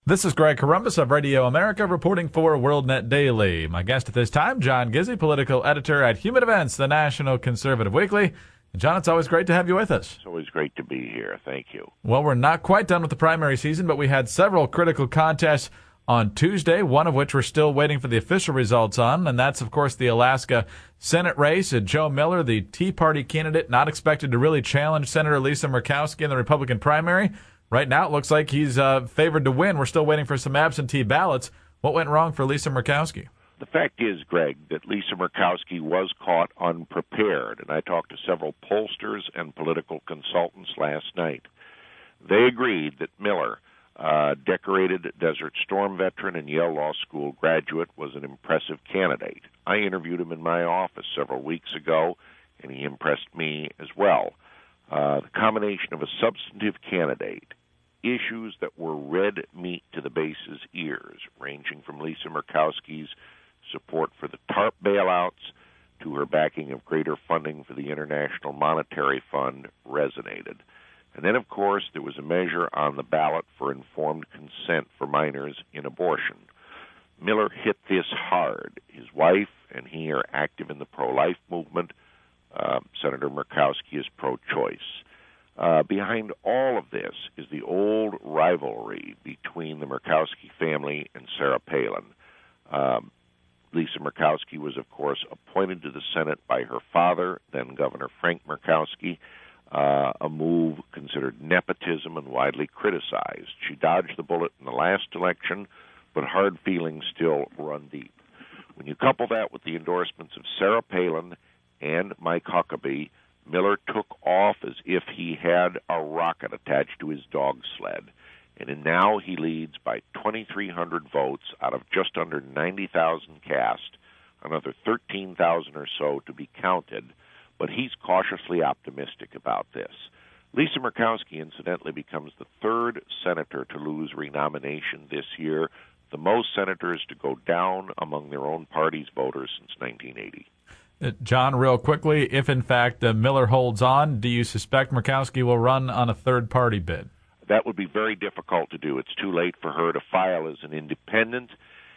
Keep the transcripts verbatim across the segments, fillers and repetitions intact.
This is Greg Columbus of Radio America reporting for WorldNet Daily. My guest at this time, John Gizzi, political editor at Human Events, the National Conservative Weekly. And John, it's always great to have you with us. It's always great to be here. Thank you. Well, we're not quite done with the primary season, but we had several critical contests on Tuesday, one of which we're still waiting for the official results on, and that's, of course, the Alaska Senate race. Joe Miller, the Tea Party candidate, not expected to really challenge Senator Lisa Murkowski in the Republican primary. Right now, it looks like he's uh, favored to win. We're still waiting for some absentee ballots. What went wrong for Lisa Murkowski? The fact is, Greg, that Lisa Murkowski was caught unprepared, and I talked to several pollsters and political consultants last night. They agreed that Miller, uh, decorated Desert Storm veteran and Yale Law School graduate, was an impressive candidate. I interviewed him in my office several weeks ago, and he impressed me as well. Uh, the combination of a substantive candidate, issues that were red meat to the base's ears, ranging from Lisa Murkowski's support for the TARP bailouts to her backing of greater funding for the International Monetary Fund, resonated. And then, of course, there was a measure on the ballot for informed consent for minors in abortion. Miller hit this hard. His wife and he are active in the pro-life movement. Uh, Senator Murkowski is pro-choice. Uh, behind all of this is the old rivalry between the Murkowski family and Sarah Palin. Um, Lisa Murkowski was, of course, appointed to the Senate by her father, then Governor Frank Murkowski, uh, a move considered nepotism and widely criticized. She dodged the bullet in the last election, but hard feelings still run deep. When you couple that with the endorsements of Sarah Palin and Mike Huckabee, Miller took off as if he had a rocket attached to his dog sled. And now he leads by twenty-three hundred votes out of just under ninety thousand cast, another thirteen thousand or so to be counted, but he's cautiously optimistic about this. Lisa Murkowski, incidentally, becomes the third senator to lose renomination this year, the most senators to go down among their own party's voters since nineteen eighty. Uh, John, real quickly, if in fact uh, Miller holds on, do you suspect Murkowski will run on a third-party bid? That would be very difficult to do. It's too late for her to file as an independent.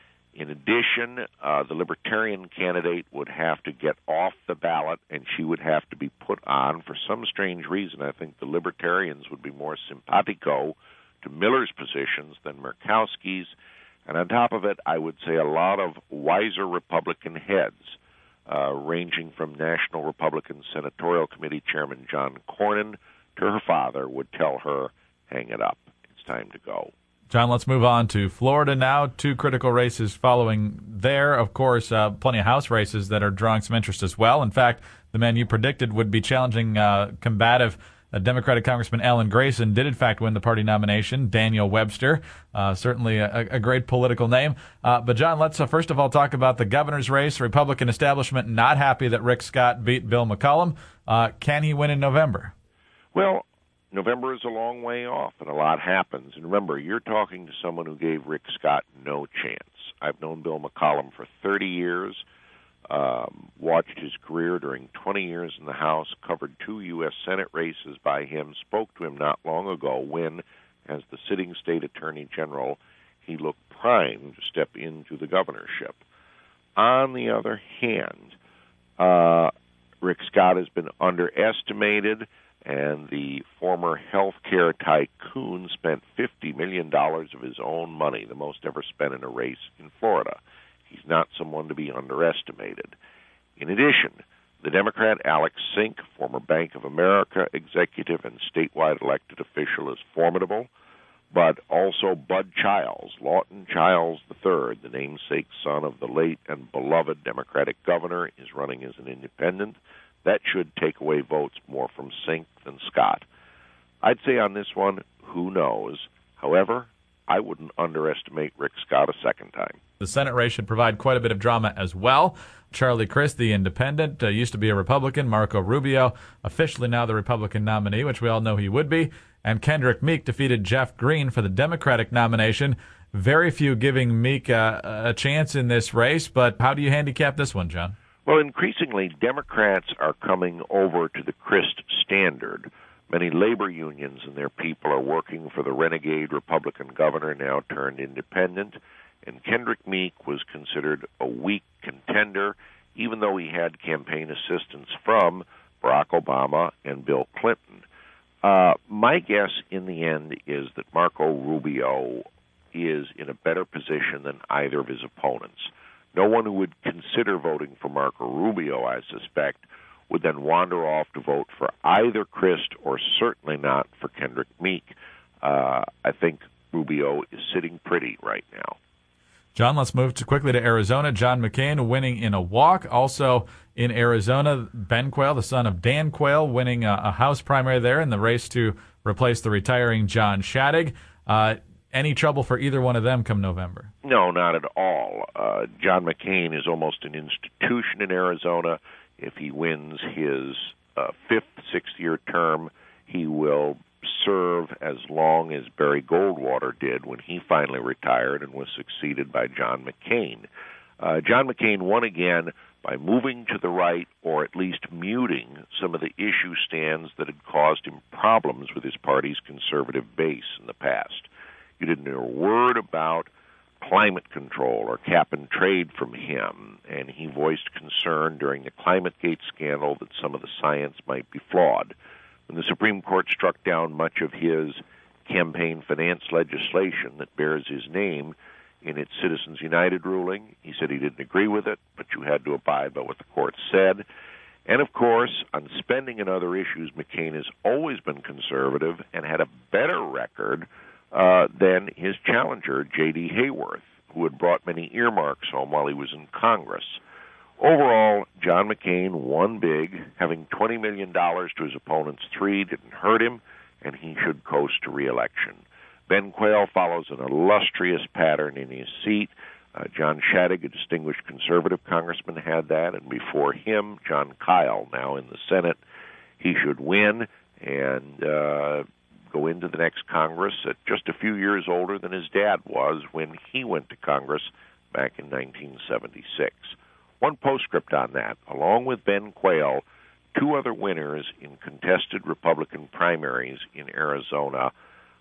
In addition, uh, the Libertarian candidate would have to get off the ballot, and she would have to be put on. For some strange reason, I think the Libertarians would be more simpatico to Miller's positions than Murkowski's. And on top of it, I would say a lot of wiser Republican heads, Uh, ranging from National Republican Senatorial Committee Chairman John Cornyn to her father, would tell her, hang it up, it's time to go. John, let's move on to Florida now. Two critical races following there. Of course, uh, plenty of House races that are drawing some interest as well. In fact, the man you predicted would be challenging uh, combative Uh, Democratic Congressman Alan Grayson did, in fact, win the party nomination. Daniel Webster, uh, certainly a, a great political name. Uh, but, John, let's uh, first of all talk about the governor's race. The Republican establishment not happy that Rick Scott beat Bill McCollum. Uh, can he win in November? Well, November is a long way off, and a lot happens. And remember, you're talking to someone who gave Rick Scott no chance. I've known Bill McCollum for thirty years. Um, watched his career during twenty years in the House, covered two U S Senate races by him, spoke to him not long ago when, as the sitting state attorney general, he looked primed to step into the governorship. On the other hand, uh, Rick Scott has been underestimated, and the former health care tycoon spent fifty million dollars of his own money, the most ever spent in a race in Florida. He's not someone to be underestimated. In addition, the Democrat Alex Sink, former Bank of America executive and statewide elected official, is formidable, but also Bud Childs, Lawton Childs the third, the namesake son of the late and beloved Democratic governor, is running as an independent. That should take away votes more from Sink than Scott. I'd say on this one, who knows? However, I wouldn't underestimate Rick Scott a second time. The Senate race should provide quite a bit of drama as well. Charlie Crist, the independent, uh, used to be a Republican. Marco Rubio, officially now the Republican nominee, which we all know he would be. And Kendrick Meek defeated Jeff Green for the Democratic nomination. Very few giving Meek uh, a chance in this race, but how do you handicap this one, John? Well, increasingly, Democrats are coming over to the Crist standard. Many labor unions and their people are working for the renegade Republican governor now turned independent, and Kendrick Meek was considered a weak contender, even though he had campaign assistance from Barack Obama and Bill Clinton. Uh, my guess in the end is that Marco Rubio is in a better position than either of his opponents. No one who would consider voting for Marco Rubio, I suspect, would then wander off to vote for either Crist or certainly not for Kendrick Meek. Uh, I think Rubio is sitting pretty right now. John, let's move to quickly to Arizona. John McCain winning in a walk. Also in Arizona, Ben Quayle, the son of Dan Quayle, winning a, a House primary there in the race to replace the retiring John Shadegg. Uh, any trouble for either one of them come November? No, not at all. Uh, John McCain is almost an institution in Arizona. If he wins his uh, fifth, sixth-year term, he will serve as long as Barry Goldwater did when he finally retired and was succeeded by John McCain. Uh, John McCain won again by moving to the right, or at least muting some of the issue stands that had caused him problems with his party's conservative base in the past. You didn't hear a word about climate control or cap and trade from him, and he voiced concern during the ClimateGate scandal that some of the science might be flawed. When the Supreme Court struck down much of his campaign finance legislation that bears his name in its Citizens United ruling, he said he didn't agree with it, but you had to abide by what the court said. And, of course, on spending and other issues, McCain has always been conservative and had a better record uh, than his challenger, J D. Hayworth, who had brought many earmarks home while he was in Congress. Overall, John McCain won big. Having twenty million dollars to his opponent's three didn't hurt him, and he should coast to re-election. Ben Quayle follows an illustrious pattern in his seat. Uh, John Shadegg, a distinguished conservative congressman, had that, and before him, John Kyle, now in the Senate. He should win and uh, go into the next Congress at just a few years older than his dad was when he went to Congress back in nineteen seventy-six. One postscript on that, along with Ben Quayle, two other winners in contested Republican primaries in Arizona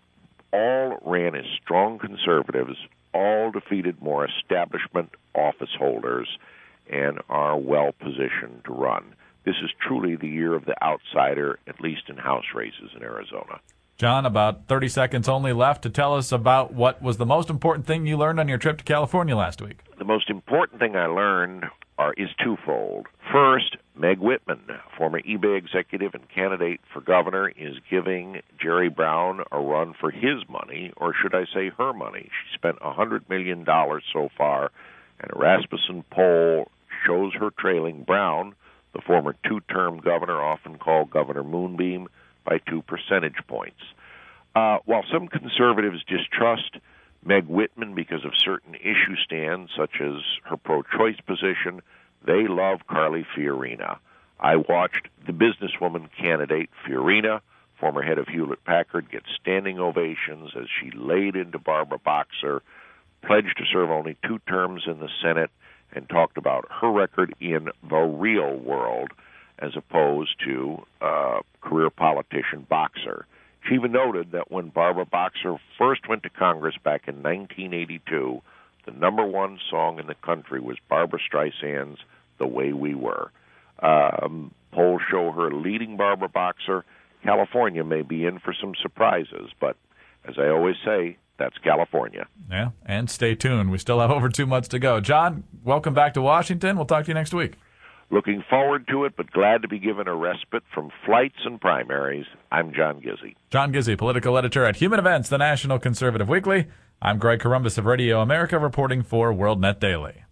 all ran as strong conservatives, all defeated more establishment office holders, and are well-positioned to run. This is truly the year of the outsider, at least in House races in Arizona. John, about thirty seconds only left to tell us about what was the most important thing you learned on your trip to California last week. The most important thing I learned are, is twofold. First, Meg Whitman, former eBay executive and candidate for governor, is giving Jerry Brown a run for his money, or should I say her money. She spent one hundred million dollars so far, and a Rasmussen poll shows her trailing Brown, the former two-term governor, often called Governor Moonbeam, by two percentage points. Uh, while some conservatives distrust Meg Whitman because of certain issue stands, such as her pro-choice position, they love Carly Fiorina. I watched the businesswoman candidate, Fiorina, former head of Hewlett-Packard, get standing ovations as she laid into Barbara Boxer, pledged to serve only two terms in the Senate, and talked about her record in the real world as opposed to uh, career politician Boxer. She even noted that when Barbara Boxer first went to Congress back in nineteen eighty-two, the number one song in the country was Barbra Streisand's The Way We Were. Um, polls show her leading Barbara Boxer. California may be in for some surprises, but as I always say, that's California. Yeah, and stay tuned. We still have over two months to go. John, welcome back to Washington. We'll talk to you next week. Looking forward to it, but glad to be given a respite from flights and primaries. I'm John Gizzi. John Gizzi, political editor at Human Events, the National Conservative Weekly. I'm Greg Corombos of Radio America, reporting for WorldNet Daily.